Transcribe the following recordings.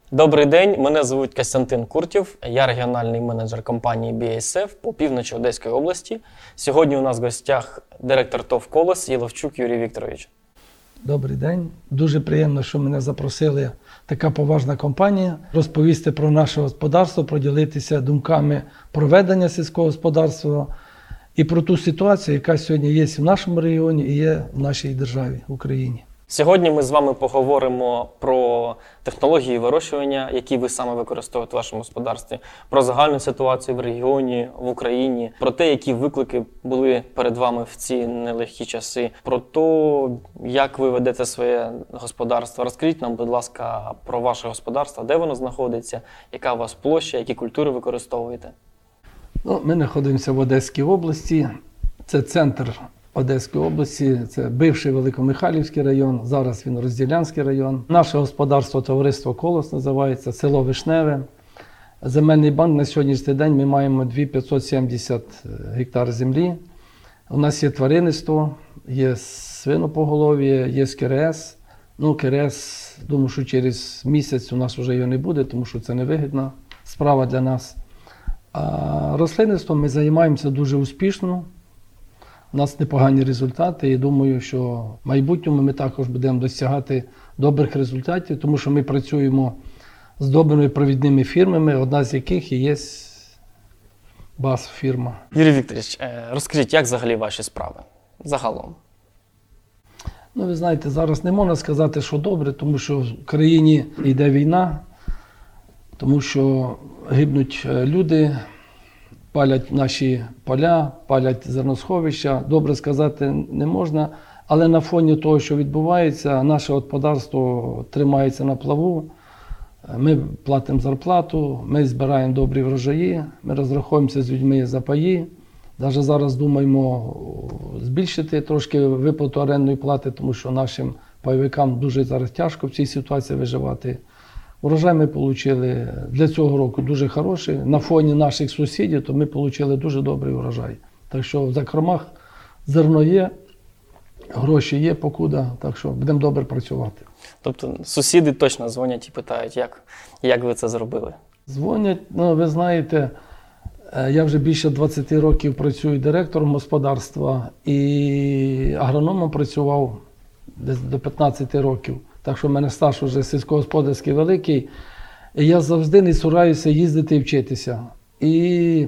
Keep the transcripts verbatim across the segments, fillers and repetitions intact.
Добрий день, мене звуть Костянтин Куртів, я регіональний менеджер компанії бі ес еф по півночі Одеської області. Сьогодні у нас в гостях директор ТОВ «Колос» Єловчук Юрій Вікторович. Добрий день. Дуже приємно, що мене запросили така поважна компанія розповісти про наше господарство, поділитися думками про ведення сільського господарства і про ту ситуацію, яка сьогодні є в нашому регіоні і є в нашій державі, Україні. Сьогодні ми з вами поговоримо про технології вирощування, які ви саме використовуєте в вашому господарстві, про загальну ситуацію в регіоні, в Україні, про те, які виклики були перед вами в ці нелегкі часи, про те, як ви ведете своє господарство. Розкажіть нам, будь ласка, про ваше господарство, де воно знаходиться, яка у вас площа, які культури використовуєте. Ну, ми знаходимося в Одеській області, це центр Одеської області, це бивший Великомихайлівський район, зараз він Розділянський район. Наше господарство товариство «Колос» називається, село Вишневе. Земельний банк на сьогоднішній день ми маємо дві тисячі п'ятсот сімдесят гектар землі. У нас є тваринництво, є свинопоголов'я, є КРС. Ну, КРС, думаю, що через місяць у нас вже його не буде, тому що це невигідна справа для нас. А рослинництвом ми займаємося дуже успішно. У нас непогані результати і думаю, що в майбутньому ми також будемо досягати добрих результатів, тому що ми працюємо з добрими провідними фірмами, одна з яких і є БАСФ-фірма. Юрій Вікторович, розкажіть, як взагалі ваші справи? Загалом. Ну, ви знаєте, зараз не можна сказати, що добре, тому що в країні йде війна, тому що гибнуть люди, палять наші поля, палять зерносховища. Добре сказати не можна, але на фоні того, що відбувається, наше господарство тримається на плаву. Ми платимо зарплату, ми збираємо добрі врожаї, ми розраховуємося з людьми за паї. Навіть зараз думаємо збільшити трошки виплату орендної плати, тому що нашим пайовикам дуже зараз тяжко в цій ситуації виживати. Урожай ми отримали для цього року дуже хороший. На фоні наших сусідів то ми отримали дуже добрий урожай. Так що в закромах зерно є, гроші є покуда, так що будемо добре працювати. Тобто сусіди точно дзвонять і питають, як, як ви це зробили? Дзвонять, ну ви знаєте, я вже більше двадцяти років працюю директором господарства і агрономом працював десь до п'ятнадцяти років. Так що в мене стаж вже сільськогосподарський великий. І я завжди не цураюся їздити і вчитися. І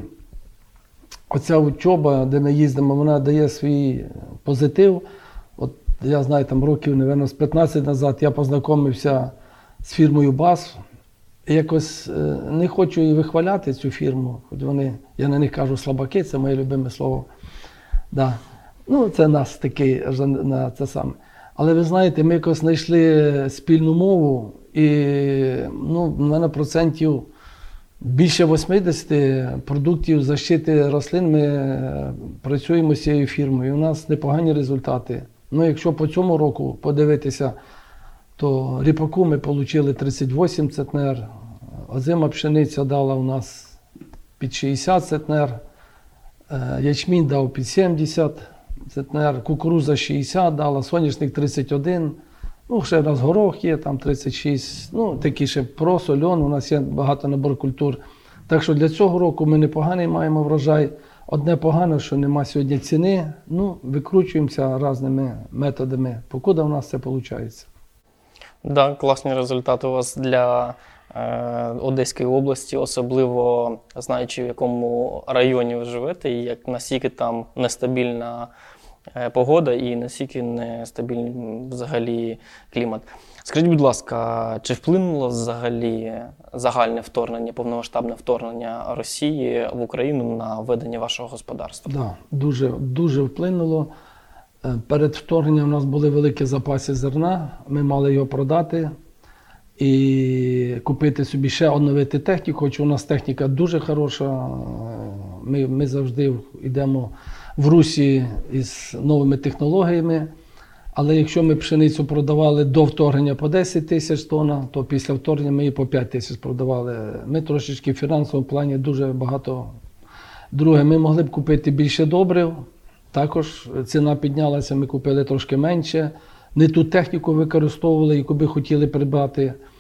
оця учоба, де ми їздимо, вона дає свій позитив. От я знаю, там років, мабуть, з п'ятнадцять назад я познайомився з фірмою БАСФ. І якось не хочу і вихваляти цю фірму, хоч вони, я на них кажу слабаки, це моє любиме слово. Да. Ну, це нас такий, на це саме. Але ви знаєте, ми якось знайшли спільну мову і ну, в мене процентів більше вісімдесят продуктів защити рослин ми працюємо з цією фірмою. У нас непогані результати. Ну, якщо по цьому року подивитися, то ріпаку ми отримали тридцять вісім центнер, озима пшениця дала у нас під шістдесят центнер, ячмінь дав під сімдесят центнер, кукуруза шістдесят дала, соняшник тридцять один, ну ще раз горох є, там тридцять шість, ну такі ще просо, льон, у нас є багато набор культур. Так що для цього року ми непоганий маємо врожай. Одне погано, що нема сьогодні ціни, ну викручуємося різними методами, покуди у нас це виходить. Да, класні результати у вас для е, Одеської області, особливо знаючи, в якому районі ви живете, і як наскільки там нестабільна е, погода і наскільки нестабільний взагалі клімат. Скажіть, будь ласка, чи вплинуло взагалі загальне вторгнення, повномасштабне вторгнення Росії в Україну на ведення вашого господарства? Так, да, дуже, дуже вплинуло. Перед вторгненням у нас були великі запаси зерна, ми мали його продати і купити собі ще оновити техніку, хоч у нас техніка дуже хороша, ми, ми завжди йдемо в русі із новими технологіями, але якщо ми пшеницю продавали до вторгнення по десять тисяч тонн, то після вторгнення ми її по п'ять тисяч продавали. Ми трошечки в фінансовому плані дуже багато. Друге, ми могли б купити більше добрив. Також ціна піднялася, ми купили трошки менше. Не ту техніку використовували, яку би хотіли придбати.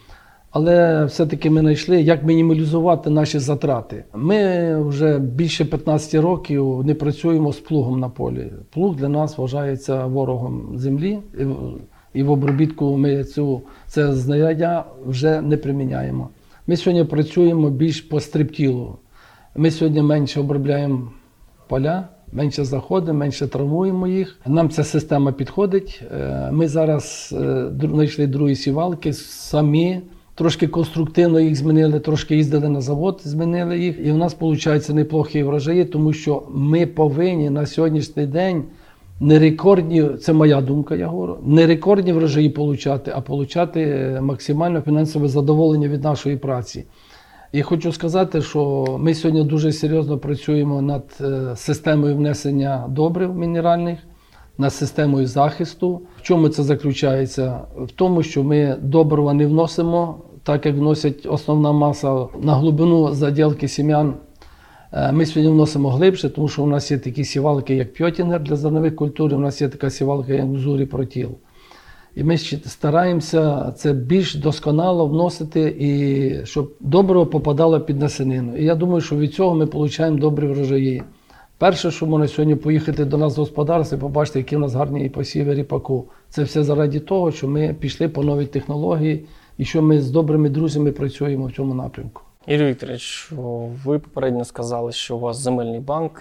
Але все-таки ми знайшли, як мінімалізувати наші затрати. Ми вже більше п'ятнадцять років не працюємо з плугом на полі. Плуг для нас вважається ворогом землі, і в обробітку ми цю, це знаряддя вже не приміняємо. Ми сьогодні працюємо більш по стриптілу. Ми сьогодні менше обробляємо поля, менше заходимо, менше травмуємо їх. Нам ця система підходить. Ми зараз знайшли другі сівалки самі. Трошки конструктивно їх змінили, трошки їздили на завод, змінили їх. І у нас виходить неплохі врожаї, тому що ми повинні на сьогоднішній день не рекордні, це моя думка, я говорю, не рекордні врожаї получати, а получати максимальне фінансове задоволення від нашої праці. І хочу сказати, що ми сьогодні дуже серйозно працюємо над системою внесення добрив мінеральних, над системою захисту. В чому це заключається? В тому, що ми добрива не вносимо, так як вносять основна маса на глибину заділки сім'ян. Ми сьогодні вносимо глибше, тому що у нас є такі сівалки, як Пьотінгер для зернових культур, у нас є така сівалка, як Мзурі Протіл. І ми стараємося це більш досконало вносити, і щоб добриво попадало під насінину. І я думаю, що від цього ми отримуємо добрі врожаї. Перше, що можна сьогодні поїхати до нас в господарство і побачити, які в нас гарні посіви ріпаку. Це все заради того, що ми пішли по новій технології і що ми з добрими друзями працюємо в цьому напрямку. Юрій Вікторович, ви попередньо сказали, що у вас земельний банк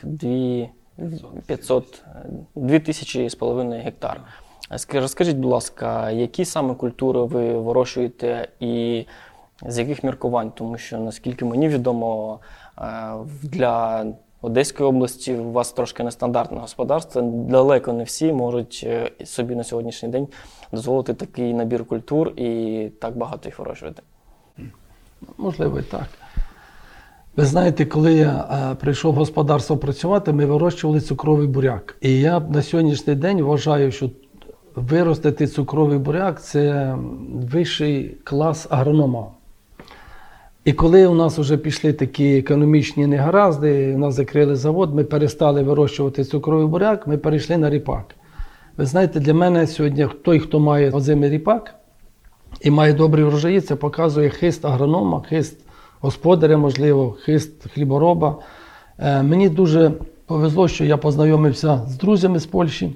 дві тисячі з половиною гектар. Розкажіть, будь ласка, які саме культури ви вирощуєте і з яких міркувань? Тому що, наскільки мені відомо, для Одеської області у вас трошки нестандартне господарство. Далеко не всі можуть собі на сьогоднішній день дозволити такий набір культур і так багато їх вирощувати. Можливо, і так. Ви знаєте, коли я прийшов в господарство працювати, ми вирощували цукровий буряк. І я на сьогоднішній день вважаю, що виростити цукровий буряк – це вищий клас агронома. І коли у нас вже пішли такі економічні негаразди, у нас закрили завод, ми перестали вирощувати цукровий буряк, ми перейшли на ріпак. Ви знаєте, для мене сьогодні той, хто має озимий ріпак і має добрі врожаї, це показує хист агронома, хист господаря, можливо, хист хлібороба. Мені дуже повезло, що я познайомився з друзями з Польщі.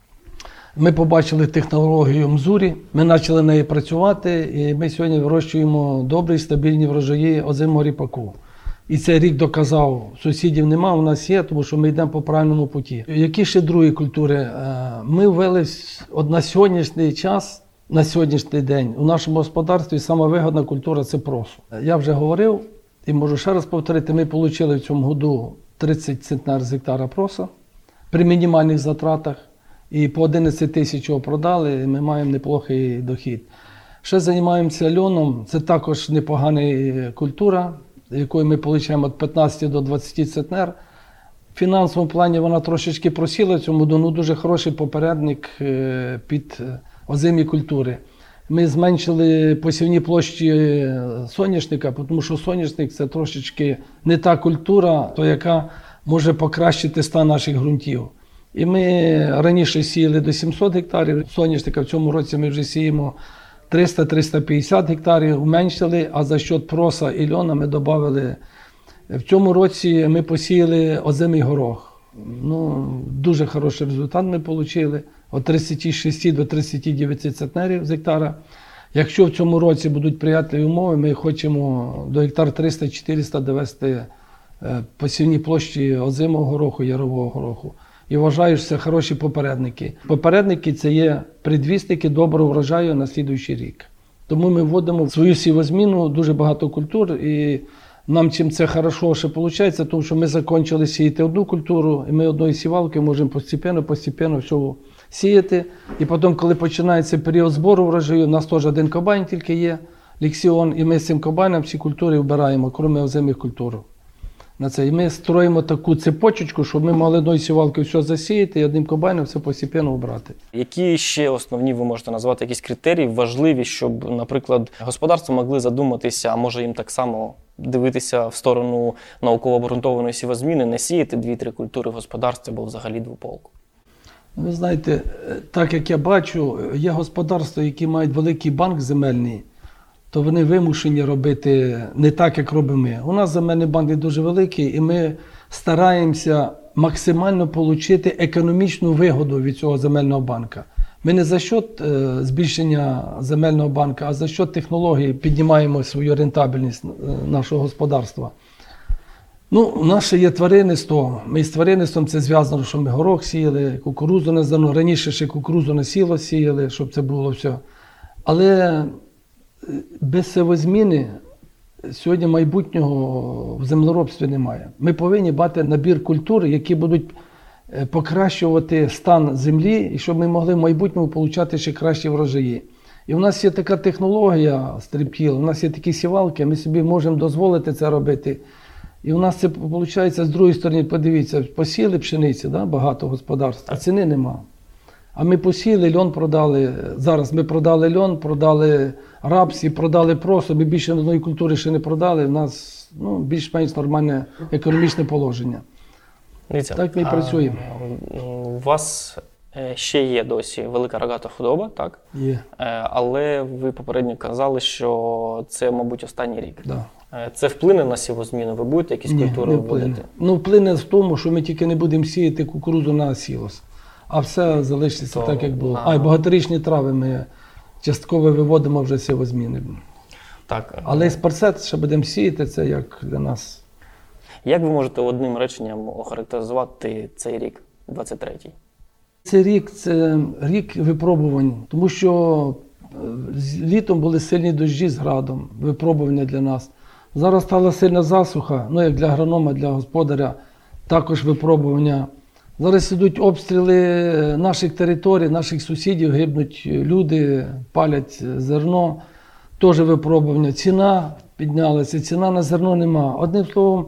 Ми побачили технологію Мзурі, ми почали нею працювати, і ми сьогодні вирощуємо добрі, стабільні врожаї озимого ріпаку. І цей рік доказав, сусідів нема, у нас є, тому що ми йдемо по правильному путі. Які ще другі культури? Ми ввели на сьогоднішній час, на сьогоднішній день у нашому господарстві сама вигідна культура – це просо. Я вже говорив і можу ще раз повторити, ми отримали в цьому году тридцять центнер з гектара проса при мінімальних затратах. І по одинадцять тисяч його продали, і ми маємо неплохий дохід. Ще займаємося льоном, це також непогана культура, якою ми отримуємо від п'ятнадцяти до двадцяти центнер. В фінансовому плані вона трошечки просіла в цьому году, ну дуже хороший попередник під озимі культури. Ми зменшили посівні площі соняшника, тому що соняшник – це трошечки не та культура, то яка може покращити стан наших ґрунтів. І ми раніше сіяли до сімсот гектарів соняшника, в цьому році ми вже сіємо триста - триста п'ятдесят гектарів, уменшили, а за счет проса і льона ми додали. В цьому році ми посіяли озимий горох. Ну, дуже хороший результат ми отримали, від тридцяти шести до тридцяти дев'яти центнерів з гектара. Якщо в цьому році будуть приятливі умови, ми хочемо до гектар триста - чотириста довести посівні площі озимого гороху, ярового гороху. І вважаю, що це хороші попередники. Попередники – це є предвісники доброго врожаю на наступний рік. Тому ми вводимо в свою сівозміну дуже багато культур, і нам чим це хорошо ще виходить, тому що ми закінчили сіяти одну культуру, і ми одної сівалки можемо постійно, постійно все сіяти. І потім, коли починається період збору врожаю, у нас теж один комбайн тільки є, Лексіон, і ми з цим комбайном всі культури вбираємо, крім озимих культур. На це. І ми строїмо таку цепочечку, щоб ми могли одною сівалкою все засіяти і одним комбайном все постійно обрати. Які ще основні ви можете назвати якісь критерії важливі, щоб, наприклад, господарства могли задуматися, а може їм так само дивитися в сторону науково обґрунтованої сівозміни, не сіяти дві-три культури в господарстві або взагалі двополку? Ви знаєте, так як я бачу, є господарства, які мають великий банк земельний, то вони вимушені робити не так, як робимо ми. У нас земельний банк є дуже великий, і ми стараємося максимально отримати економічну вигоду від цього земельного банка. Ми не за счет е, збільшення земельного банку, а за счет технології піднімаємо свою рентабельність е, нашого господарства. Ну, у нас ще є тваринництво. Ми з тваринництвом це зв'язано, що ми горох сіяли, кукурудзу на зерно. Раніше ще кукурудзу на сіло сіяли, щоб це було все. Але без сівозміни сьогодні майбутнього в землеробстві немає. Ми повинні мати набір культур, які будуть покращувати стан землі, і щоб ми могли в майбутньому отримати ще кращі врожаї. І в нас є така технологія стрибкіл, у нас є такі сівалки, ми собі можемо дозволити це робити. І у нас це виходить з другої сторони, подивіться, посіли пшениці, да, багато господарств, а ціни нема. А ми посіли, льон продали, зараз ми продали льон, продали рапс і продали просо, ми більше одної культури ще не продали, у нас ну, більш-менш нормальне економічне положення. Дивіться, так ми і працюємо. У вас ще є досі велика рогата худоба, так? Є. Але ви попередньо казали, що це, мабуть, останній рік. Да. Це вплине на сівозміну? Ви будете якісь Ні, культури не вводити? вплине. Ну, вплине в тому, що ми тільки не будемо сіяти кукурудзу на сілос, а все залишиться То, так, як було. А, а й багаторічні трави ми частково виводимо вже сівозміни. Так. Але з парсет ще будемо сіяти, це як для нас. Як ви можете одним реченням охарактеризувати цей рік, двадцять третій? Цей рік – це рік випробувань, тому що літом були сильні дощі з градом, випробування для нас. Зараз стала сильна засуха, ну як для агронома, для господаря, також випробування. Зараз ідуть обстріли наших територій, наших сусідів, гибнуть люди, палять зерно, теж випробування. Ціна піднялася, ціна на зерно нема. Одним словом,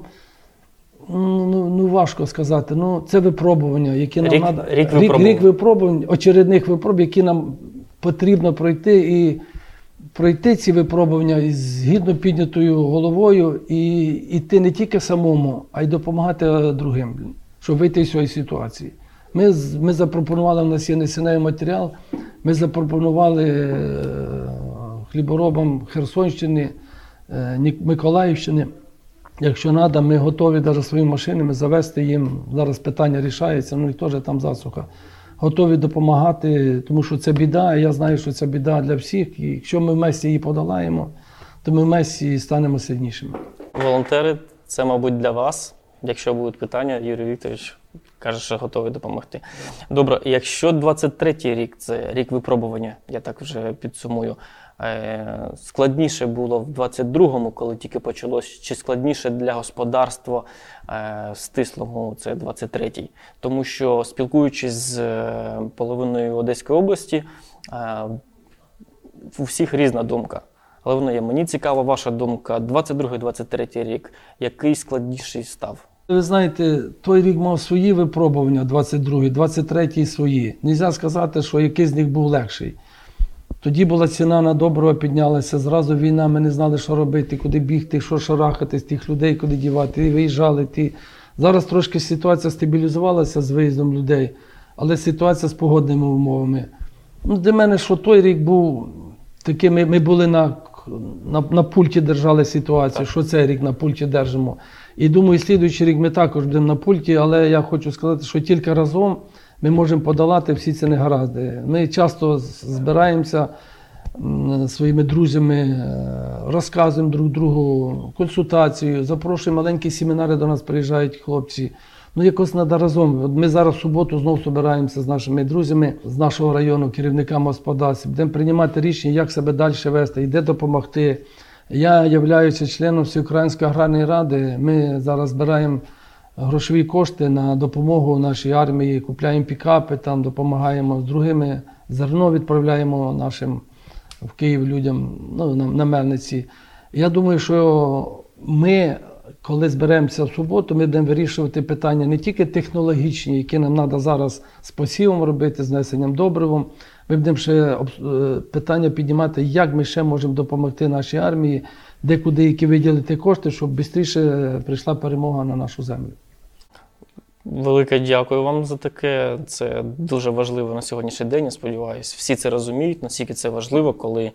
ну, ну важко сказати, ну це випробування, які нам рік, треба. Рік, рік, рік випробувань, очередних випробувань, які нам потрібно пройти і пройти ці випробування з гідно піднятою головою і йти не тільки самому, а й допомагати другим, щоб вийти з цієї ситуації. Ми, ми запропонували, у нас є насінневий матеріал, ми запропонували хліборобам Херсонщини, Миколаївщини, якщо треба, ми готові навіть своїми машинами завести їм, зараз питання рішається, ну і теж там засуха. Готові допомагати, тому що це біда, і я знаю, що це біда для всіх. І якщо ми в Месі її подолаємо, то ми в Месі станемо сильнішими. Волонтери – це, мабуть, для вас. Якщо будуть питання, Юрій Вікторович каже, що готовий допомогти. Добре, якщо двадцять третій рік – це рік випробування, я так вже підсумую, складніше було в двадцять другому, коли тільки почалось, чи складніше для господарства стислого – це двадцять третій? Тому що, спілкуючись з половиною Одеської області, у всіх різна думка. Але вона є. Мені цікава ваша думка. двадцять другий - двадцять третій рік. Який складніший став? Ви знаєте, той рік мав свої випробування, двадцять другий, двадцять третій свої. Нельзя сказати, що який з них був легший. Тоді була ціна на доброго, піднялася, зразу війна, ми не знали, що робити, куди бігти, що шарахати з тих людей, куди дівати, і виїжджали. Ті. Зараз трошки ситуація стабілізувалася з виїздом людей, але ситуація з погодними умовами. Ну, для мене, що той рік був такий, ми, ми були на, на, на пульті держали ситуацію, так. Що цей рік на пульті держимо. І думаю, слідуючий рік ми також будемо на пульті, але я хочу сказати, що тільки разом ми можемо подолати всі ці негаразди. Ми часто збираємося своїми друзями, розказуємо друг другу консультацію, запрошуємо маленькі семінари, до нас приїжджають хлопці. Ну, якось треба разом. Ми зараз в суботу знову збираємося з нашими друзями з нашого району, керівниками господарств. Будемо приймати рішення, як себе далі вести і де допомогти. Я являюся членом Всеукраїнської аграрної ради. Ми зараз збираємо грошові кошти на допомогу нашій армії, купляємо пікапи, там допомагаємо з другими, зерно відправляємо нашим в Київ людям, ну, на, на мельниці. Я думаю, що ми, коли зберемося в суботу, ми будемо вирішувати питання не тільки технологічні, які нам треба зараз з посівом робити, з внесенням добривом. Ми будемо ще питання піднімати, як ми ще можемо допомогти нашій армії, де, куди, які виділити кошти, щоб швидше прийшла перемога на нашу землю. Велике дякую вам за таке. Це дуже важливо на сьогоднішній день, я сподіваюся. Всі це розуміють, наскільки це важливо, коли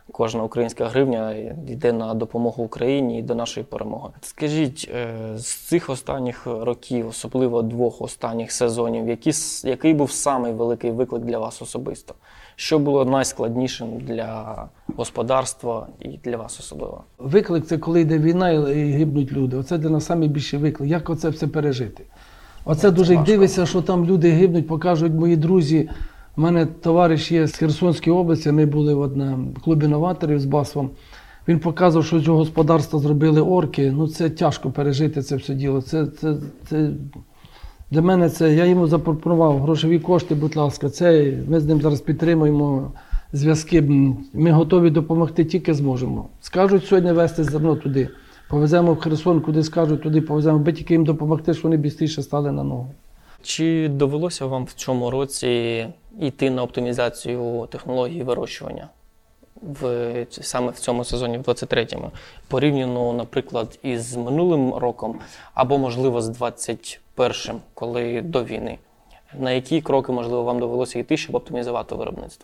Кожна українська гривня йде на допомогу Україні і до нашої перемоги. Скажіть, з цих останніх років, особливо двох останніх сезонів, які, який був самий великий виклик для вас особисто? Що було найскладнішим для господарства і для вас особливо? Виклик – це коли йде війна і гибнуть люди. Оце для нас найбільший виклик. Як оце все пережити? Оце це дуже важко. Дивишся, що там люди гибнуть, покажуть мої друзі. У мене товариш є з Херсонської області, ми були в одному клубі новаторів з Басвом. Він показував, що цього господарства зробили орки. Ну це тяжко пережити це все діло. Це, це, це... Для мене це, я йому запропонував грошові кошти, будь ласка, це, ми з ним зараз підтримуємо зв'язки. Ми готові допомогти, тільки зможемо. Скажуть сьогодні везти зерно туди. Повеземо в Херсон, куди скажуть, туди повеземо, аби тільки їм допомогти, щоб вони швидше стали на ногу. Чи довелося вам в цьому році йти на оптимізацію технології вирощування в, саме в цьому сезоні, в двадцять третьому, порівняно, наприклад, із минулим роком, або, можливо, з двадцять першим, коли до війни? На які кроки, можливо, вам довелося йти, щоб оптимізувати виробництво?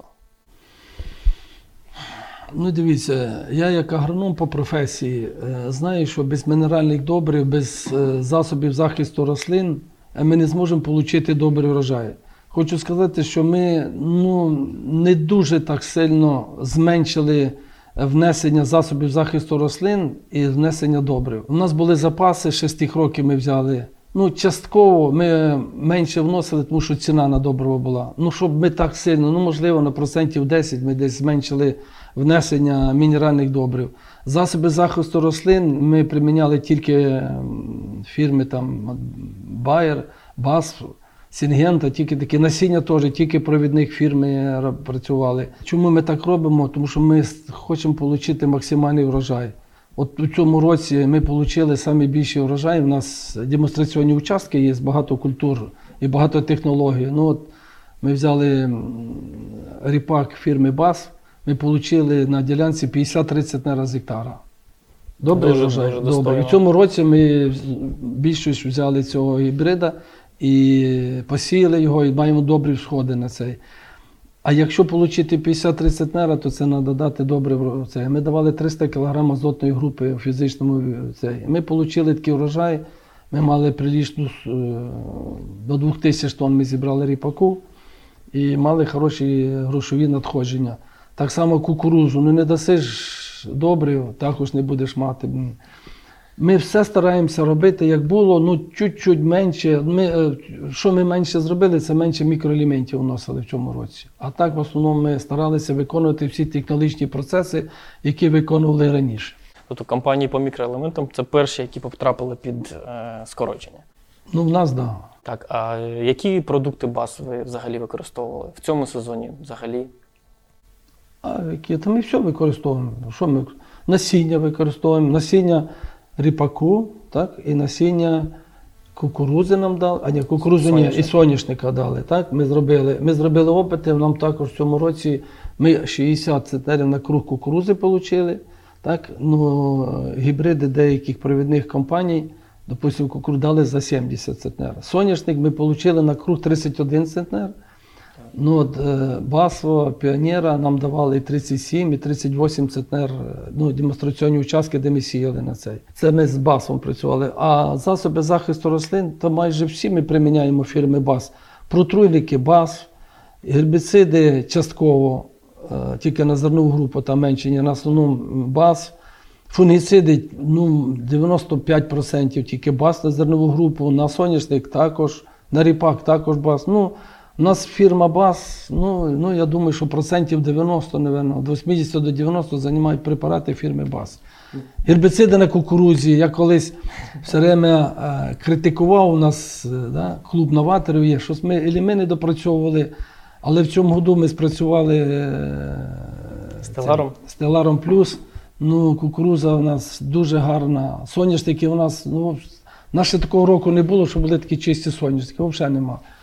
Ну, дивіться, я як агроном по професії знаю, що без мінеральних добрив, без засобів захисту рослин ми не зможемо отримати добрий врожай. Хочу сказати, що ми ну, не дуже так сильно зменшили внесення засобів захисту рослин і внесення добрив. У нас були запаси, шести років ми взяли. Ну, частково ми менше вносили, тому що ціна на добриво була. Ну, щоб ми так сильно, ну, можливо, на процентів десять ми десь зменшили внесення мінеральних добрив. Засоби захисту рослин ми приміняли тільки фірми там Bayer, Басф, Сінгента, тільки такі насіння теж, тільки провідних фірм ми працювали. Чому ми так робимо? Тому що ми хочемо отримати максимальний врожай. От у цьому році ми отримали найбільший врожай. У нас демонстраційні участки є, багато культур і багато технологій. Ну, от ми взяли ріпак фірми Басф, ми отримали на ділянці п'ятдесят тридцять центнерів з гектара. Добрий дуже, врожай. Дуже Добре. І в цьому році ми більшість взяли цього гібрида і посіяли його, і маємо добрі сходи на цей. А якщо отримати п'ятдесят тридцять центнера, то це треба дати добре. Це. Ми давали триста кілограмів азотної групи у фізичному. Це. Ми отримали такий врожай, ми мали прилічну, до двох тисяч тонн ми зібрали ріпаку і мали хороші грошові надходження. Так само кукурузу, ну не дасиш добрив, також не будеш мати. Ми все стараємося робити, як було, ну чуть-чуть менше. Ми, що ми менше зробили, це менше мікроелементів вносили в цьому році. А так, в основному, ми старалися виконувати всі технологічні процеси, які виконували раніше. Тобто компанії по мікроелементам – це перші, які потрапили під е, скорочення? Ну, в нас, так. Да. Так, а які продукти БАС ви взагалі використовували в цьому сезоні взагалі? А які? Та ми все використовуємо. Що ми? Насіння використовуємо, насіння ріпаку, так, і насіння кукурузи нам дали, а ні, кукурузи ні, і соняшника дали. Так, ми зробили, ми зробили опити, нам також в цьому році ми шістдесят центнерів на круг кукурузи отримали. Так, ну, гібриди деяких провідних компаній, допустимо, кукурудзу дали за сімдесят центнерів. Соняшник ми отримали на круг тридцять один центнер. Ну, от, Басфо, Піонера нам давали і тридцять сім, і тридцять вісім центнер, ну, демонстраційні участки, де ми сіяли на цей. Це ми з Басфом працювали. А засоби захисту рослин, то майже всі ми приміняємо фірми Басф. Протруйники Басф, гербіциди частково, тільки на зернову групу там менше, на основному Басф. Фунгіциди, ну, дев'яносто п'ять відсотків тільки Басф на зернову групу, на соняшник також, на ріпак також Басф. Ну, у нас фірма Басф, ну, ну, я думаю, що процентів дев'яносто, напевно, від вісімдесят до дев'яноста займають препарати фірми Басф. Гербіциди на кукурудзі. Я колись все время е, критикував, у нас е, да, клуб новаторів є, щось ми, і ми не допрацьовували, але в цьому году ми спрацювали е, Стеларом. Стеларом Плюс. Ну, кукурудза у нас дуже гарна. Соняшники у нас, ну, наше такого року не було, що були такі чисті соняшники, взагалі нема.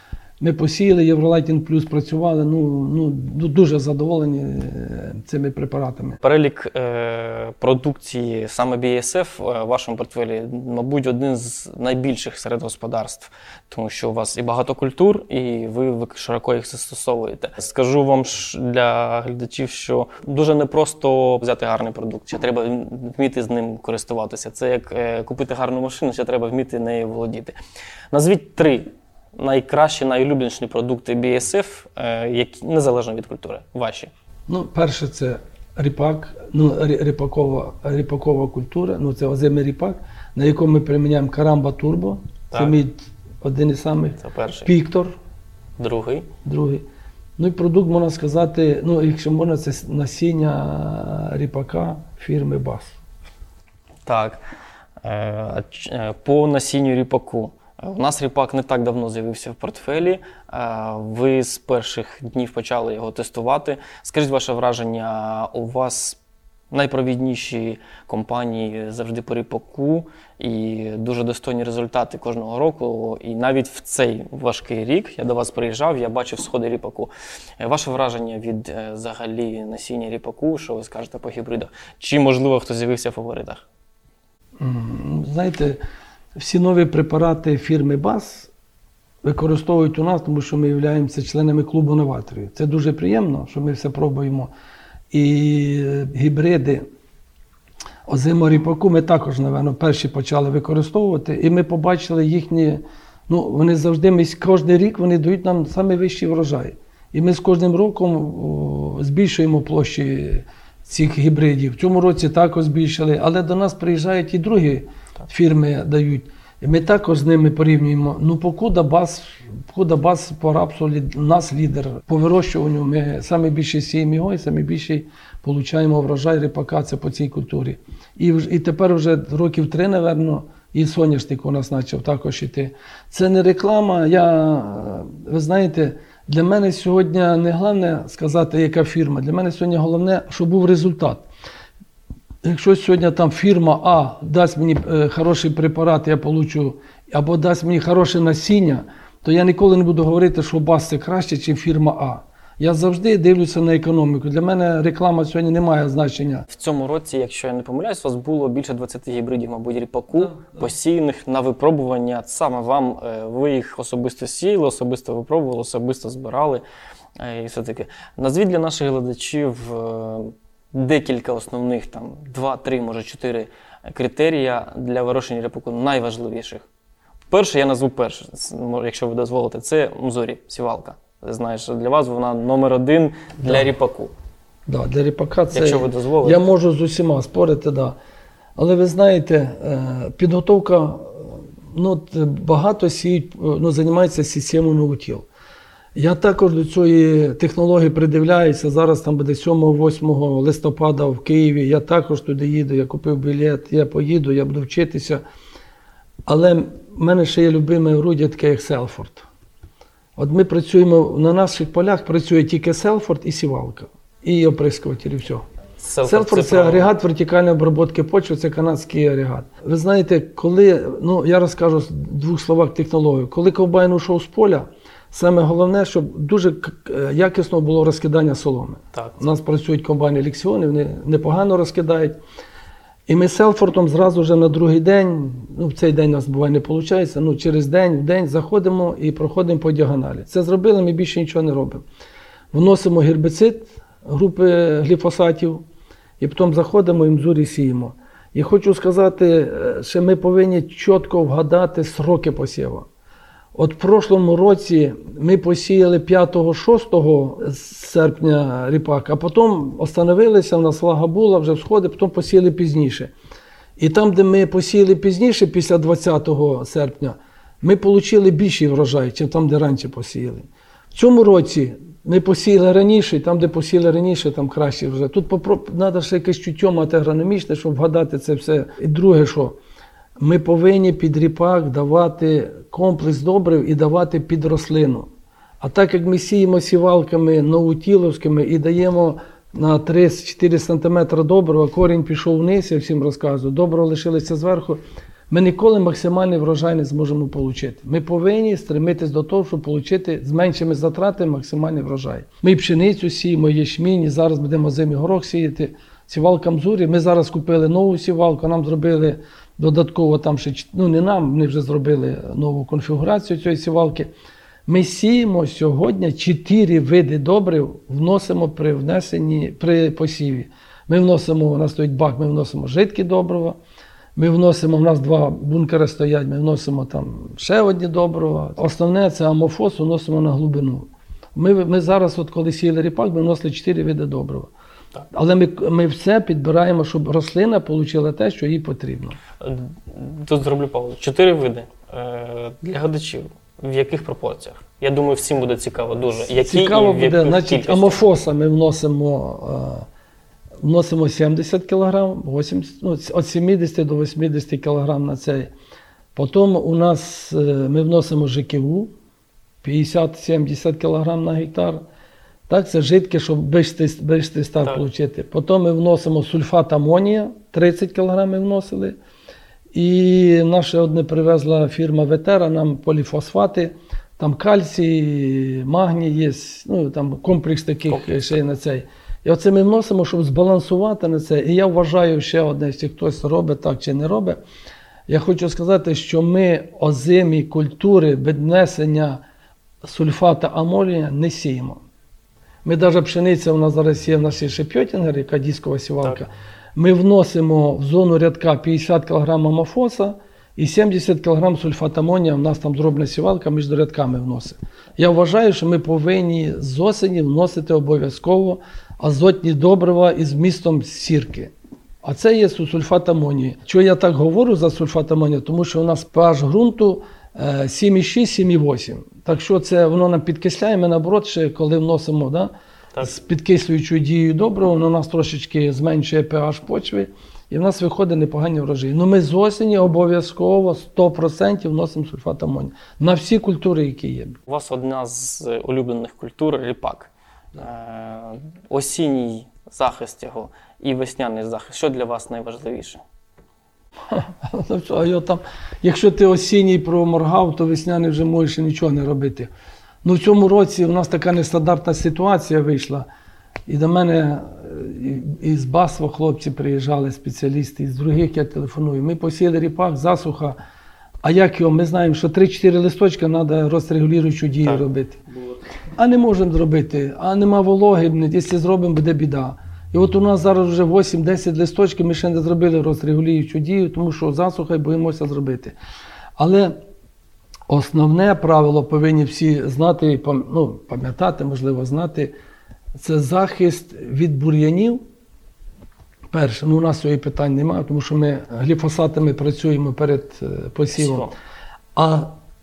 Ми посіяли, Євролайтінг Плюс працювали, ну, ну дуже задоволені цими препаратами. Перелік е, продукції саме бі ей ес еф в вашому портфелі, мабуть, один з найбільших серед господарств, тому що у вас і багато культур, і ви широко їх застосовуєте. Скажу вам для глядачів, що дуже непросто взяти гарний продукт, ще треба вміти з ним користуватися. Це як е, купити гарну машину, ще треба вміти нею володіти. Назвіть три найкращі, найулюбленіші продукти бі ес еф, які незалежно від культури, ваші. Ну, перше це ріпак, ну, ріпакова, ріпакова культура, ну це озимий ріпак, на якому ми приміняємо Карамба Турбо. Так. Це мій один із самих. Це перший. Піктор. Другий. Другий. Ну і продукт, можна сказати, ну якщо можна, це насіння ріпака фірми Бас. Так. По насінню ріпаку. У нас ріпак не так давно з'явився в портфелі. Ви з перших днів почали його тестувати. Скажіть ваше враження, у вас найпровідніші компанії завжди по ріпаку і дуже достойні результати кожного року. І навіть в цей важкий рік я до вас приїжджав, я бачив сходи ріпаку. Ваше враження від взагалі насіння ріпаку, що ви скажете по гібридах? Чи, можливо, хто з'явився в фаворитах? Знаєте, всі нові препарати фірми Бас використовують у нас, тому що ми являємося членами клубу новаторів. Це дуже приємно, що ми все пробуємо. І гібриди озимого ріпаку ми також, напевно, перші почали використовувати. І ми побачили їхні, ну, вони завжди, ми, кожен рік вони дають нам найвищий врожай. І ми з кожним роком о, збільшуємо площі цих гібридів. В цьому році також збільшили, але до нас приїжджають і другі фірми дають. І ми також з ними порівнюємо. Ну, покуда Бас, покуда Бас по рапсу у нас лідер. По вирощуванню ми саме більше сіємо його і саме більше отримуємо врожай ріпака, це по цій культурі. І, і тепер вже років три, напевно, і соняшник у нас почав також йти. Це не реклама. Я, ви знаєте, для мене сьогодні не головне сказати, яка фірма. Для мене сьогодні головне, щоб був результат. Якщо сьогодні там фірма А дасть мені е, хороший препарат, я получу, або дасть мені хороше насіння, то я ніколи не буду говорити, що Бас це краще, ніж фірма А. Я завжди дивлюся на економіку. Для мене реклама сьогодні не має значення. В цьому році, якщо я не помиляюсь, у вас було більше двадцяти гібридів, мабуть, ріпаку, да, да. посіяних на випробування. Саме вам, ви їх особисто сіяли, особисто випробували, особисто збирали і все таке. Назвіть для наших глядачів декілька основних, там, два, три, може чотири критерія для вирощення ріпаку найважливіших. Перше, я назву перше, якщо ви дозволите, це Мзорі, сівалка. Знаєш, для вас вона номер один для да. ріпаку. Да, для ріпака це, якщо ви дозволите. Я можу з усіма спорити, да. Але ви знаєте, підготовка, ну, багато сіють, ну, займається системою наутіл. Я також до цієї технології придивляюся. Зараз там буде сьомого-восьмого листопада в Києві. Я також туди їду, я купив білет, я поїду, я буду вчитися. Але в мене ще є любиме орудя, таке як Селфорд. От ми працюємо, на наших полях працює тільки Селфорд і сівалка, і оприскуватель, і все. Селфорд – це агрегат вертикальної обробки почви, це канадський агрегат. Ви знаєте, коли, ну я розкажу в двох словах технологію, коли комбайн ушов з поля, саме головне, щоб дуже якісно було розкидання соломи. Так. У нас працюють комбайни Лексіони, вони непогано розкидають. І ми з Селфордом зразу вже на другий день, ну в цей день у нас буває не виходить, ну через день, в день заходимо і проходимо по діагоналі. Це зробили, ми більше нічого не робимо. Вносимо гербіцид групи гліфосатів і потім заходимо і Мзорі сіємо. І хочу сказати, що ми повинні чітко вгадати сроки посіву. От в прошлому році ми посіяли п'ятого-шостого серпня ріпак, а потім остановилися, у нас влага була, вже всходи, потім посіяли пізніше. І там, де ми посіяли пізніше, після двадцятого серпня, ми отримали більший врожай, ніж там, де раніше посіяли. В цьому році ми посіяли раніше, і там, де посіяли раніше, там краще вже. Тут треба ще якесь чуття мати агрономічне, щоб вгадати це все. І друге, що ми повинні під ріпак давати комплекс добрив і давати під рослину. А так як ми сіємо сівалками наутіловськими і даємо на три-чотири сантиметри добрива, корінь пішов вниз, я всім розказую, добриво лишилося зверху, Ми ніколи максимальний врожай не зможемо отримати. Ми повинні стремитися до того, щоб отримати з меншими затратами максимальний врожай. Ми і пшеницю сіємо, і ячмінь, і зараз будемо озимий горох сіяти. Сівалка Мзурі. Ми зараз купили нову сівалку, нам зробили додатково там ще, ну не нам, вони вже зробили нову конфігурацію цієї сівалки. Ми сіємо сьогодні чотири види добрив, вносимо при внесенні, при посіві. Ми вносимо, у нас стоїть бак, ми вносимо жидкі добрива, ми вносимо, у нас два бункери стоять, ми вносимо там ще одні добрива. Основне це амофос, вносимо на глибину. Ми, ми зараз, от коли сіяли ріпак, ми вносили чотири види добрива. Так. Але ми, ми все підбираємо, щоб рослина отримала те, що їй потрібно. Тут зроблю паузу. Чотири види. Для глядачів. В яких пропорціях? Я думаю, всім буде цікаво дуже. Які цікаво і в буде, значить, кількості? Амофоса ми вносимо, вносимо сімдесят кілограм, вісімдесят, ну, від сімдесят до вісімдесят кілограм на цей. Потім у нас ми вносимо ЖКУ, п'ятдесят-сімдесят кілограм на гектар. Так, це жидке, щоб більший став отримати. Потім ми вносимо сульфат амонія, тридцять кілограм ми вносили. І наша одне привезла фірма Ветера, нам поліфосфати, там кальцій, магній є, ну там комплекс таких комплекс. Ще на цей. І оце ми вносимо, щоб збалансувати на це. І я вважаю ще одне, якщо хтось робить так чи не робить. Я хочу сказати, що ми озимі культури без внесення сульфата амонія не сіємо. Ми навіть пшениця, у нас зараз є, в нас є ще пьотінгер, яка дискова сівалка. Так. Ми вносимо в зону рядка п'ятдесят кілограм амофоса і сімдесят кілограм сульфат амонія. У нас там зроблена сівалка, між рядками вносить. Я вважаю, що ми повинні з осені вносити обов'язково азотні добрива із вмістом сірки. А це є сульфат амонії. Чого я так говорю за сульфат амонію? Тому що у нас pH ґрунту сім і шість - сім і вісім. Так що це воно нам підкисляє, ми наоборот, ще коли вносимо, да, з підкислюючою дією доброго, воно у нас трошечки зменшує pH почви, і в нас виходить непогані врожаї. Ну ми з осені обов'язково сто відсотків вносимо сульфат амонію на всі культури, які є. У вас одна з улюблених культур – ріпак. Е, осінній захист його і весняний захист. Що для вас найважливіше? Там, якщо ти осінній проморгав, то весняний вже можеш нічого не робити. Ну, в цьому році у нас така нестандартна ситуація вийшла. І до мене із Басва хлопці приїжджали, спеціалісти, із других я телефоную. Ми посіяли ріпак, засуха. А як його? Ми знаємо, що три-чотири листочка треба розрегулюючу дію так. робити. А не можемо зробити, а нема вологи, якщо зробимо, буде біда. І от у нас зараз вже вісім-десять листочків, ми ще не зробили розрегулюючу дію, тому що засуха і боїмося зробити. Але основне правило повинні всі знати, ну, пам'ятати, можливо, знати, це захист від бур'янів. Перше, ну у нас цього питань немає, тому що ми гліфосатами працюємо перед посівом. А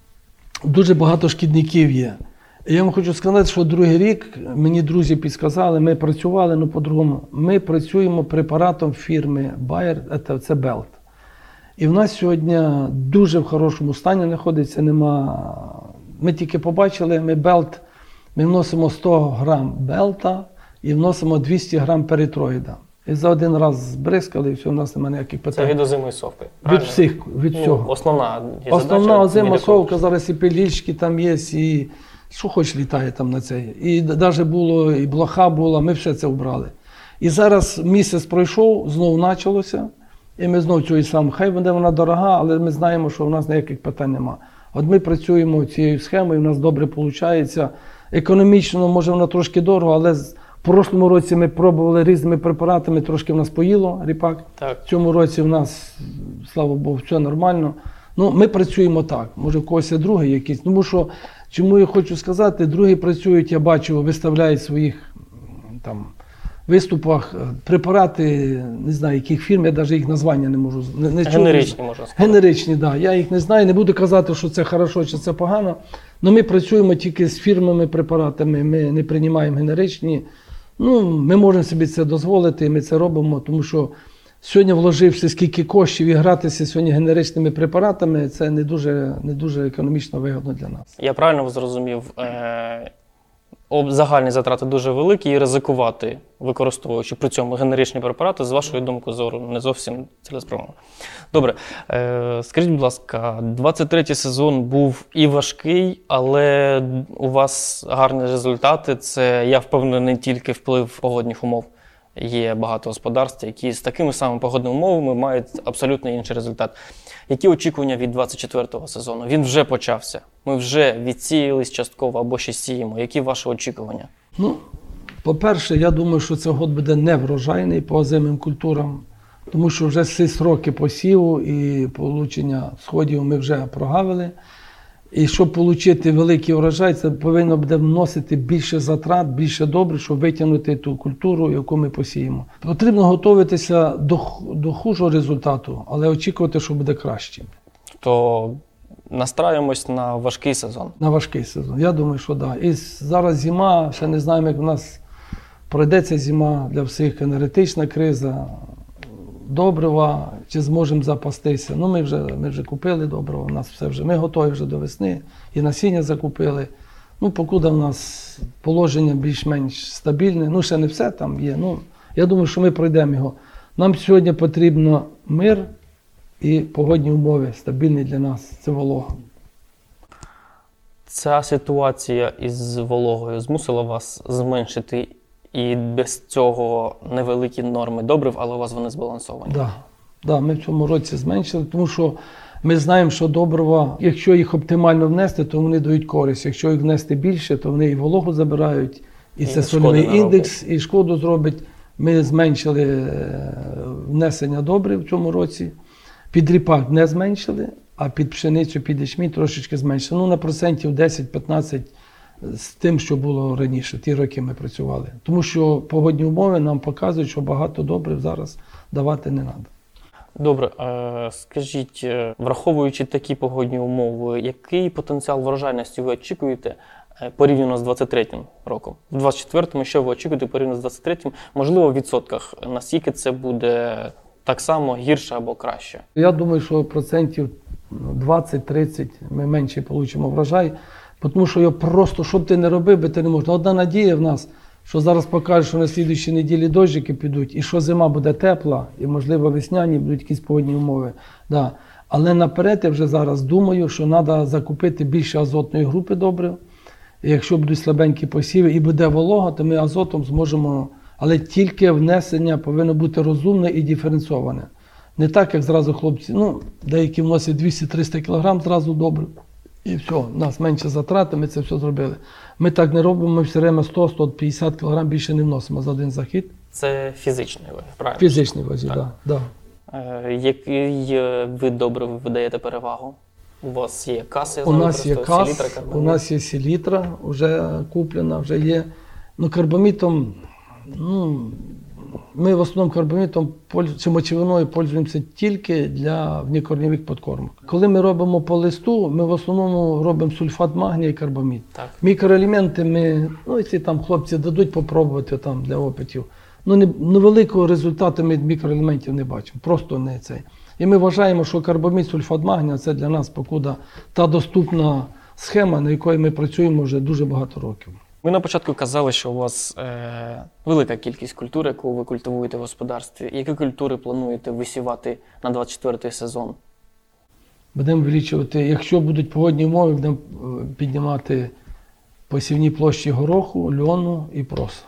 дуже багато шкідників є. Я вам хочу сказати, що другий рік мені друзі підказали, ми працювали, ну по-другому. Ми працюємо препаратом фірми Bayer, це Белт. І в нас сьогодні дуже в хорошому стані знаходиться, нема. Ми тільки побачили, ми Белт, ми вносимо сто грам Белта і вносимо двісті грам перитроїда. І за один раз збризкали, і все, у нас немає ніяких питань. Це від озимої совки? Від всіх, від ну, всього. Основна є Основна задача, озима совка, зараз і пилічки там є, і що хоч літає там на цей. І навіть було, і блоха була, ми все це вбрали. І зараз місяць пройшов, знову почалося, і ми знову цю і сам, хай буде вона дорога, але ми знаємо, що в нас ніяких питань нема. От ми працюємо цією схемою, у нас добре виходить. Економічно, може, вона трошки дорого, але в прошлому році ми пробували різними препаратами, трошки в нас поїло ріпак. Так. В цьому році в нас, слава Богу, все нормально. Ну, ми працюємо так, може в когось є другий якийсь. Тому що, чому я хочу сказати, другі працюють, я бачу, виставляють в своїх там виступах препарати, не знаю, яких фірм, я навіть їх названня не можу. Не, не Генеричні, можна сказати. Генеричні, так. Да. Я їх не знаю, не буду казати, що це хорошо чи це погано. Але ми працюємо тільки з фірмами препаратами, ми не приймаємо генеричні. Ну, ми можемо собі це дозволити, ми це робимо, тому що сьогодні, вложивши скільки коштів і гратися сьогодні генеричними препаратами, це не дуже, не дуже економічно вигідно для нас. Я правильно зрозумів, е- об- загальні затрати дуже великі і ризикувати, використовуючи при цьому генеричні препарати, з вашої думки зору, не зовсім цілеспрямовано. Добре, е, скажіть, будь ласка, двадцять третій сезон був і важкий, але у вас гарні результати. Це, я впевнений, не тільки вплив погодних умов. Є багато господарств, які з такими самими погодними умовами мають абсолютно інший результат. Які очікування від двадцять четвертого сезону? Він вже почався. Ми вже відсіялись частково або ще сіємо. Які ваші очікування? Ну, по-перше, я думаю, що цей год буде не врожайний по озимим культурам, тому що вже всі сроки посіву і получення сходів ми вже прогавили. І щоб отримати великий урожай, це повинно буде вносити більше затрат, більше добре, щоб витягнути ту культуру, яку ми посіємо. Потрібно готуватися до, до хужого результату, але очікувати, що буде краще. То настраюємось на важкий сезон. На важкий сезон. Я думаю, що так. Да. І зараз зима, ще не знаємо, як в нас пройдеться зима, для всіх енергетична криза, добрива, чи зможемо запастися. Ну, ми вже, ми вже купили добрива, у нас все вже, ми готові вже до весни, і насіння закупили. Ну, покуди в нас положення більш-менш стабільне, ну, ще не все там є. Ну, я думаю, що ми пройдемо його. Нам сьогодні потрібно мир і погодні умови, стабільні для нас, це волога. Ця ситуація із вологою змусила вас зменшити і без цього невеликі норми добрив, але у вас вони збалансовані? Так, да. Да, ми в цьому році зменшили, тому що ми знаємо, що добрива, якщо їх оптимально внести, то вони дають користь. Якщо їх внести більше, то вони і вологу забирають, і, і це сольовий індекс, і шкоду зробить. Ми зменшили внесення добрив в цьому році. Під ріпак не зменшили, а під пшеницю, під ячмінь трошечки зменшили. Ну, на процентів десять-п'ятнадцять з тим, що було раніше, ті роки ми працювали. Тому що погодні умови нам показують, що багато добрив зараз давати не треба. Добре, скажіть, враховуючи такі погодні умови, який потенціал врожайності ви очікуєте порівняно з двадцять третім роком? В двадцять четвертому що ви очікуєте порівняно з двадцять третім? Можливо, в відсотках. Наскільки це буде так само гірше або краще? Я думаю, що процентів двадцять-тридцять ми менше отримаємо врожай, тому що його просто, що б ти не робив, би ти не можна. Одна надія в нас, що зараз покаже, що на слідуючій неділі дощики підуть, і що зима буде тепла, і, можливо, весняні будуть якісь погодні умови. Да. Але наперед я вже зараз думаю, що треба закупити більше азотної групи добрив. І якщо будуть слабенькі посіви і буде волога, то ми азотом зможемо, але тільки внесення повинно бути розумне і диференційоване. Не так, як зразу хлопці, ну, деякі вносять двісті-триста кілограм зразу добре. І все, у нас менше затрати, ми це все зробили. Ми так не робимо, ми все время сто-сто п'ятдесят кілограм більше не вносимо за один захід. Це фізичний вид, правильно? Фізичний вид, так. Да, да. Е, який вид добрив ви даєте перевагу? У вас є кас, я у знаю, нас є кас, селітра, у нас є селітра, вже куплена, вже є. Ну, карбамітом, ну, ми в основному карбамітом чи мочевиною пользуємося тільки для внекорневих підкормок. Коли ми робимо по листу, ми в основному робимо сульфат магнія і карбамід. Так. Мікроелементи ми, ну, якщо там хлопці дадуть попробувати там для опитів, ну, не, невеликого результату ми від мікроелементів не бачимо, просто не цей. І ми вважаємо, що карбамід, сульфат магнія – це для нас покуда та доступна схема, на якій ми працюємо вже дуже багато років. Ви на початку казали, що у вас е, велика кількість культур, яку ви культивуєте в господарстві. Які культури плануєте висівати на двадцять четвертий сезон? Будемо вилічувати, якщо будуть погодні умови, будемо піднімати посівні площі гороху, льону і проса.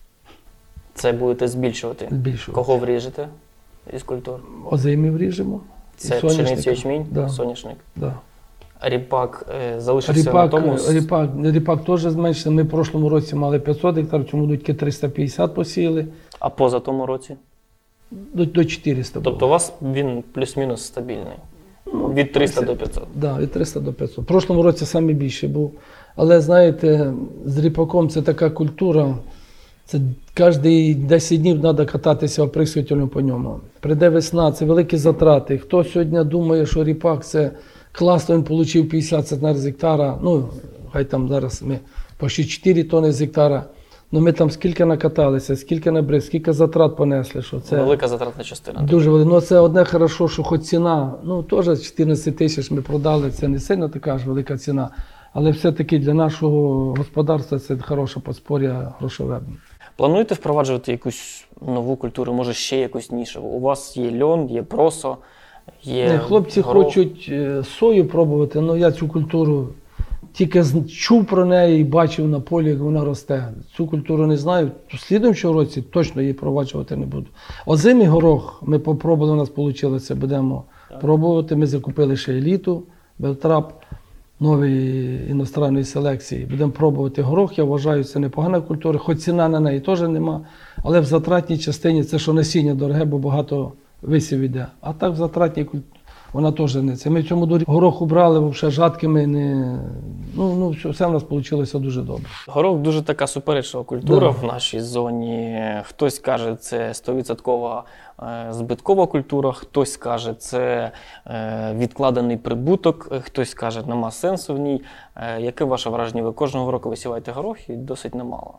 Це будете збільшувати? Збільшувати. Кого вріжете із культур? Озимів вріжемо. Це пшеницю, ячмінь, да. Соняшник? Да. Ріпак е, залишився ріпак, на тому? Ріпак, ріпак теж зменшився. Ми в прошлому році мали п'ятсот гектарів, цьому будуть триста п'ятдесят посіяли. А поза тому році? До, до чотириста було. Тобто у вас він плюс-мінус стабільний? Ну, від триста до п'ятсот? Так, да, від триста до п'ятсот. В прошлому році саме більше був. Але, знаєте, з ріпаком це така культура, це кожні десять днів треба кататися оприскувателем по ньому. Прийде весна, це великі затрати. Хто сьогодні думає, що ріпак це класно, він отримав п'ятдесят центнер з гектара, ну, хай там зараз ми почти чотири тонни з гектара, ну ми там скільки накаталися, скільки набрив, скільки затрат понесли. Що це велика затратна частина. Дуже велика. Ну це одне хорошо, що хоч ціна, ну теж чотирнадцять тисяч ми продали, це не сильно така ж велика ціна. Але все-таки для нашого господарства це хороше подспор'я грошове. Плануєте впроваджувати якусь нову культуру, може ще якусь нішу? У вас є льон, є просо, є Не, хлопці горох. хочуть сою пробувати, але я цю культуру тільки чув про неї і бачив на полі, як вона росте. Цю культуру не знаю. В слідуючому році точно її впроваджувати не буду. Озимий горох ми попробували, у нас вийшло, будемо так. пробувати. Ми закупили ще еліту, Белтрап, нової іностранної селекції. Будемо пробувати горох, я вважаю, це непогана культура, хоч ціна на неї теж нема. Але в затратній частині це, що насіння дороге, бо багато висів іде. А так в затратній культурі вона теж не це. Ми в цьому дорі горох убрали, взагалі жатками не. Ну, ну все, все в нас вийшло дуже добре. Горох дуже така суперечлива культура Да. в нашій зоні. Хтось каже, це сто відсотків збиткова культура, хтось каже, це е, відкладений прибуток, хтось каже, нема сенсу в ній. Е, яке ваше враження? Ви кожного року висіваєте горох і досить немало.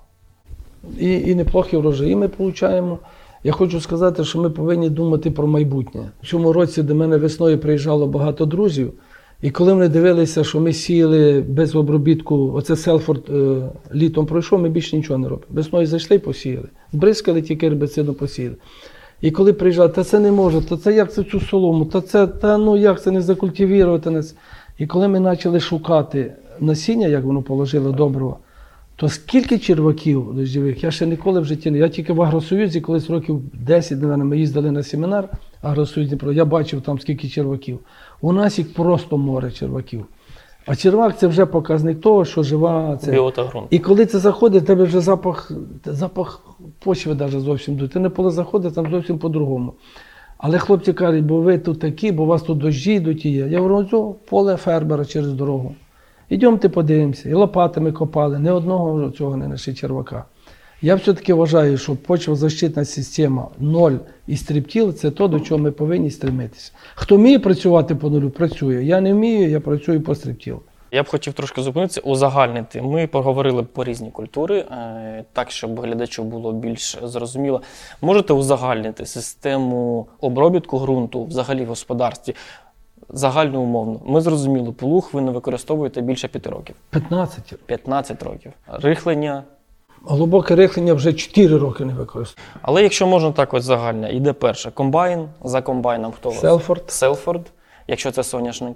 І, і неплохі врожаї ми отримуємо. Я хочу сказати, що ми повинні думати про майбутнє. В цьому році до мене весною приїжджало багато друзів, і коли вони дивилися, що ми сіяли без обробітку, оце Селфорд е, літом пройшов, ми більше нічого не робимо. Весною зайшли, посіяли. Збризкали, тільки гербіцидом посіяли. І коли приїжджали, та це не може, та це як це цю солому, та це, та ну як це не закультивувати. І коли ми почали шукати насіння, як воно положило доброго, то скільки черваків дощових, я ще ніколи в житті не. Я тільки в Агросоюзі, колись років десять, наверное, ми їздили на семінар Агросоюзі, я бачив там скільки черваків. У нас їх просто море черваків. А червак – це вже показник того, що жива це. Біота ґрунту. І коли це заходить, тебе вже запах, запах почви навіть зовсім дує. Ти не поле заходить, там зовсім по-другому. Але хлопці кажуть, бо ви тут такі, бо у вас тут дощі йдуть і є. Я говорю, ось поле фермера через дорогу. Ідемте подивимося. І лопатами копали, ні одного цього не знайшли червака. Я все-таки вважаю, що почвозащитна система ноль і стріптіл – це те, до чого ми повинні стремитися. Хто вміє працювати по нулю, працює. Я не вмію, я працюю по стріптіл. Я б хотів трошки зупинитися, узагальнити. Ми поговорили по різні культури, так, щоб глядачу було більш зрозуміло. Можете узагальнити систему обробітку ґрунту взагалі в господарстві? Загально умовно. Ми зрозуміли, плуг ви не використовуєте більше п'яти років. п'ятнадцять. п'ятнадцять років. Рихлення. Глибоке рихлення вже чотири роки не використовую. Але якщо можна так ось загально, іде перше. Комбайн. За комбайном хто у вас? Селфорд. Селфорд. Якщо це соняшник.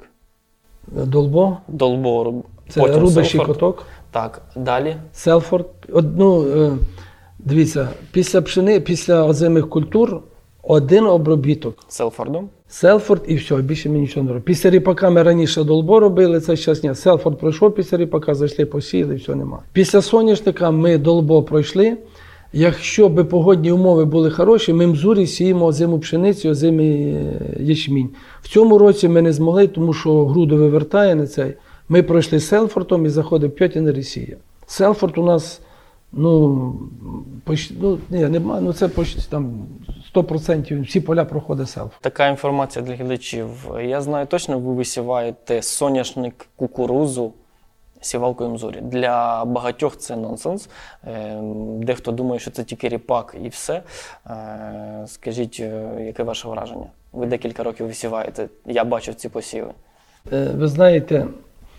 Долбо. Долбо. Це Потім рубящий Селфорд. коток. Так, далі. Селфорд. Одну, дивіться, після пшени, після озимих культур один обробіток. Селфордом. Селфорд і все, більше ми нічого не робимо. Після ріпака ми раніше долбо робили, це зараз ні. Селфорд пройшов після ріпака, зайшли, посіяли, все нема. Після соняшника ми долбо пройшли. Якщо б погодні умови були хороші, ми мзурі сіємо озиму пшеницю, озимий ячмінь. В цьому році ми не змогли, тому що груду вивертає на цей. Ми пройшли Селфордом і заходив п'ять на Росія. Селфорд у нас, ну, почти, ну, ні, нема, ну це почти там сто відсотків всі поля проходить Селфорд. Така інформація для глядачів. Я знаю точно, ви висіваєте соняшник, кукурузу сівалкою мзурі. Для багатьох це нонсенс. Дехто думає, що це тільки ріпак і все. Скажіть, яке ваше враження? Ви декілька років висіваєте, я бачив ці посіви. Ви знаєте,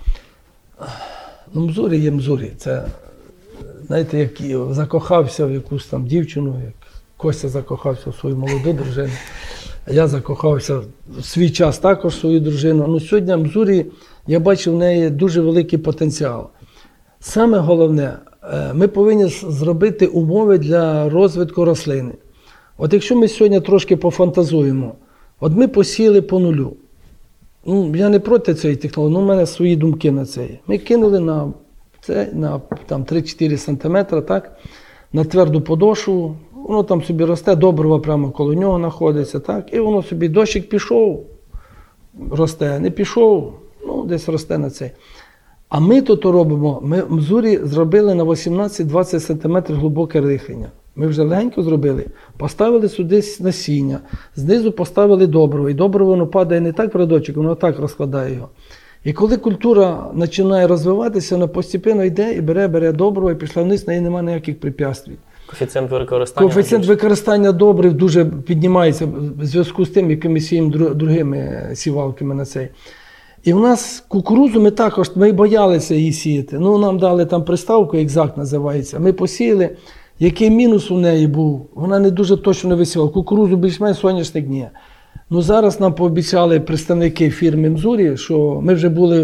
ну, мзурі є мзурі. Це, знаєте, як закохався в якусь там дівчину, як Костя закохався в свою молоду дружину. Я закохався в свій час також в свою дружину. Ну, сьогодні в мзурі я бачу в неї дуже великий потенціал. Саме головне, ми повинні зробити умови для розвитку рослини. От якщо ми сьогодні трошки пофантазуємо, от ми посіяли по нулю. Ну, я не проти цієї технології, але в мене свої думки на це. Ми кинули на, це, на там, три-чотири сантиметри, так, на тверду подошву, воно там собі росте, добриво прямо коло нього знаходиться, так, і воно собі, дощик пішов, росте, не пішов, ну, десь росте на цей. А ми тут робимо, ми в мзурі зробили на вісімнадцять-двадцять сантиметрів глибоке рихлення. Ми вже легенько зробили, поставили сюди насіння, знизу поставили добриво, і добриво воно падає не так в рядочок, воно так розкладає його. І коли культура починає розвиватися, вона постійно йде і бере, бере добриво, і пішла вниз, на неї немає ніяких препятствий. Коефіцієнт використання? Коефіцієнт використання добрив дуже піднімається в зв'язку з тим, якими сіємо другими сівалками на цей. І в нас кукурудзу ми також, ми боялися її сіяти. Ну, нам дали там приставку, екзакт називається. Ми посіяли. Який мінус у неї був? Вона не дуже точно не висівала. Кукурудзу більш-менш, соняшник ні. Ну, зараз нам пообіцяли представники фірми Мзурі, що ми вже були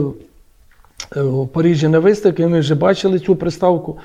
в Парижі на виставці, ми вже бачили цю приставку.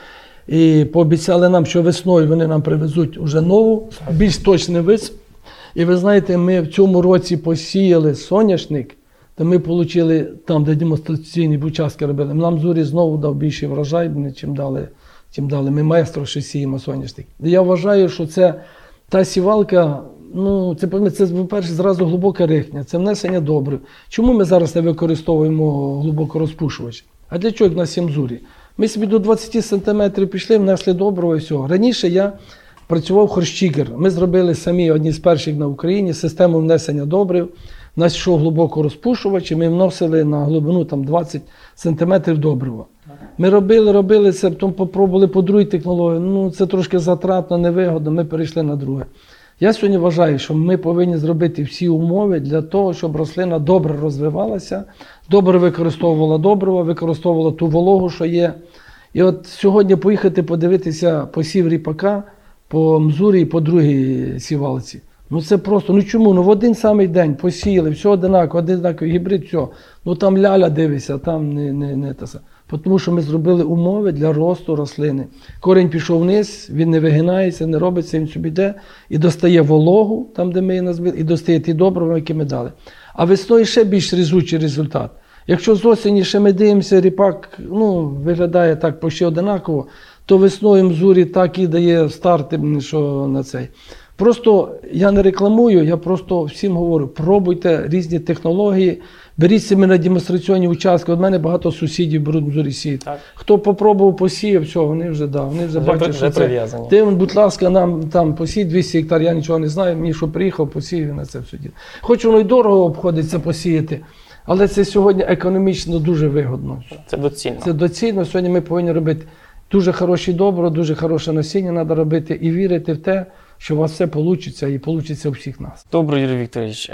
І пообіцяли нам, що весною вони нам привезуть уже нову, більш точний вид. І ви знаєте, ми в цьому році посіяли соняшник, то ми отримали там, де демонстраційні участки робили. Нам Мзурі знову дав більший врожай, чим дали. Чим дали. Ми майстро ще сіємо соняшник. Я вважаю, що це та сівалка, ну, це, це по-перше, зразу глибока рихня, це внесення добрив. Чому ми зараз не використовуємо глибокорозпушувач? А для чого, як на Мзурі? Ми собі до двадцять сантиметрів пішли, внесли добриво і все. Раніше я працював хорщікер. Ми зробили самі одні з перших на Україні систему внесення добрив. У нас йшов глибокорозпушувач, і ми вносили на глибину там, двадцять сантиметрів добрива. Ми робили, робили це, потім попробували по другій технології. Ну, це трошки затратно, невигодно, ми перейшли на друге. Я сьогодні вважаю, що ми повинні зробити всі умови для того, щоб рослина добре розвивалася, добре використовувала добрива, використовувала ту вологу, що є. І от сьогодні поїхати подивитися посів ріпака по Мзурі і по другій сівалці. Ну це просто, ну чому? Ну в один самий день посіяли, все одинаково, одинаковий гібрид, все. Ну там ляля дивися, там не, не, не те саме. Тому що ми зробили умови для росту рослини. Корінь пішов вниз, він не вигинається, не робиться, він собі йде і достає вологу, там де ми її назбили, і достає ті добрива, які ми дали. А весною ще більш різучий результат. Якщо з осені ще ми дивимося, ріпак ну, виглядає так почти одинаково, то весною Мзурі так і дає старт, що на цей. Просто я не рекламую, я просто всім говорю, пробуйте різні технології, беріть себе на демонстраційні участки. От мене багато сусідів беруть Мзурі сіяти. Хто попробував, посіяв, все, вони вже, да, вони вже, вже бачать, що це. Ти, будь ласка, нам там посій двісті гектар, я нічого не знаю, мені що приїхав, посіяв на це все діло. Хоч воно й дорого обходиться посіяти, але це сьогодні економічно дуже вигодно. Це доцільно. Це доцільно, сьогодні ми повинні робити дуже хороше добро, дуже хороше насіння треба робити і вірити в те, що у вас все вийде і вийде у всіх нас. Добре, Юрій Вікторович.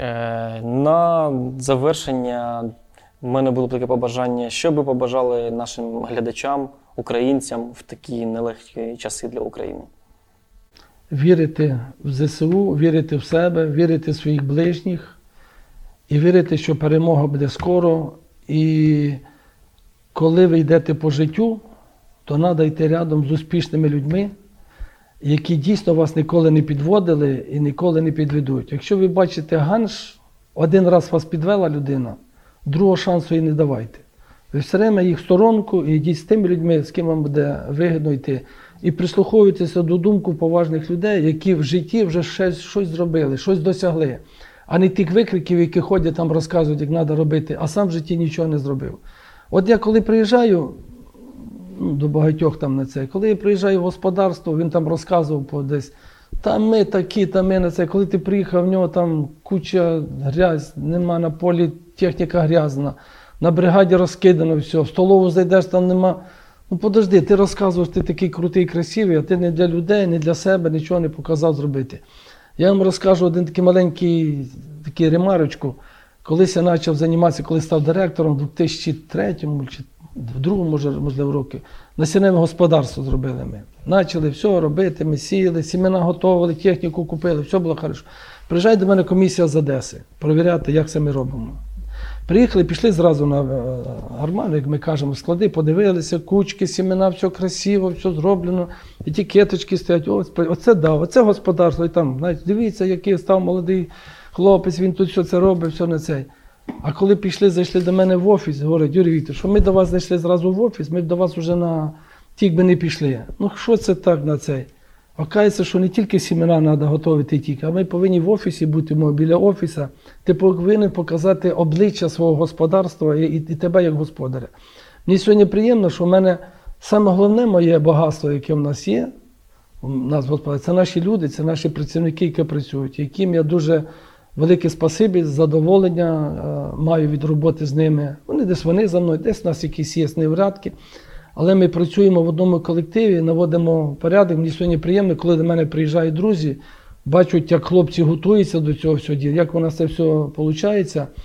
На завершення в мене було таке побажання. Що би побажали нашим глядачам, українцям в такі нелегкі часи для України? Вірити в ЗСУ, вірити в себе, вірити в своїх ближніх і вірити, що перемога буде скоро. І коли ви йдете по життю, то треба йти рядом з успішними людьми, які дійсно вас ніколи не підводили і ніколи не підведуть. Якщо ви бачите ганш, один раз вас підвела людина, другого шансу їй не давайте. Ви все время їх в сторонку і йдіть з тими людьми, з ким вам буде вигідно йти. І прислуховуйтеся до думки поважних людей, які в житті вже щось, щось зробили, щось досягли. А не тих викриків, які ходять там, розказують, як треба робити, а сам в житті нічого не зробив. От я коли приїжджаю, ну, до багатьох там на це. Коли я приїжджаю в господарство, він там розказував по десь, та ми такі, та ми на це. Коли ти приїхав, в нього там куча грязь, нема на полі, техніка грязна, на бригаді розкидано все, в столову зайдеш, там нема. Ну подожди, ти розказуєш, ти такий крутий, красивий, а ти не для людей, не для себе нічого не показав зробити. Я вам розкажу один такий маленький такий ремарочку. Колись я почав займатися, коли став директором, в дві тисячі третьому чи в другому, можливо, році, насінневе господарство зробили ми. Почали все робити, ми сіяли, сімена готували, техніку купили, все було добре. Приїжджає до мене комісія з Одеси, перевіряти, як це ми робимо. Приїхали, пішли зразу на гарману, як ми кажемо, склади, подивилися, кучки, сімена, все красиво, все зроблено, етикеточки стоять, ось, оце да, оце господарство, і там, знаєте, дивіться, який став молодий хлопець, він тут все це робить, все на цей. А коли пішли, зайшли до мене в офіс, говорять, Юрій Вікторович, що ми до вас зайшли зразу в офіс, ми б до вас вже на тік би не пішли. Ну що це так на цей? Окається, що не тільки сімена треба готувати тільки, а ми повинні в офісі бути, ми біля офісу. Ти повинен показати обличчя свого господарства і, і, і тебе як господаря. Мені сьогодні приємно, що в мене саме головне моє багатство, яке в нас є, у нас господар, це наші люди, це наші працівники, які працюють, яким я дуже велике спасибі, задоволення е, маю від роботи з ними. Вони десь вони за мною, десь у нас якісь є неврядки. Але ми працюємо в одному колективі, наводимо порядок. Мені сьогодні приємно, коли до мене приїжджають друзі, бачать, як хлопці готуються до цього всього діла, як у нас це все виходить.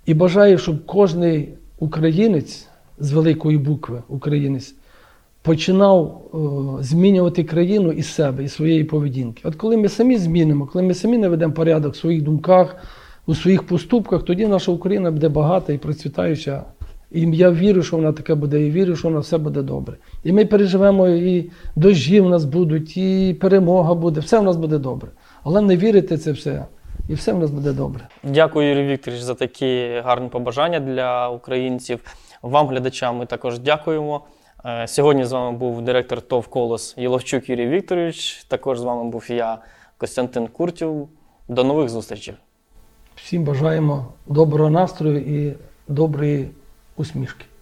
І бажаю, щоб кожен українець з великої букви, українець, починав о, змінювати країну із себе, із своєї поведінки. От коли ми самі змінимо, коли ми самі наведемо порядок в своїх думках, у своїх поступках, тоді наша Україна буде багата і процвітаюча. І я вірю, що вона таке буде, і вірю, що вона все буде добре. І ми переживемо, і дощі в нас будуть, і перемога буде, все в нас буде добре. Головне вірити це все, і все в нас буде добре. Дякую, Юрій Вікторович, за такі гарні побажання для українців. Вам, глядачам, ми також дякуємо. Сьогодні з вами був директор ТОВ «Колос» Єловчук Юрій Вікторович. Також з вами був я, Костянтин Куртів. До нових зустрічей. Всім бажаємо доброго настрою і доброї усмішки.